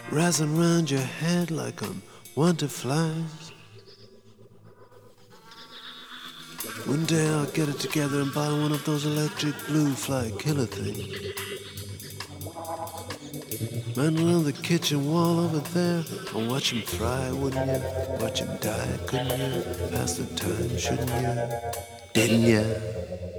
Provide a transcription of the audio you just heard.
Rising round your head like unwanted flies. One day I'll get it together and buy one of those electric blue fly killer things. Man around the kitchen wall over there and watch him fry, wouldn't you? Watch him die, couldn't you? Pass the time, shouldn't you? Didn't you?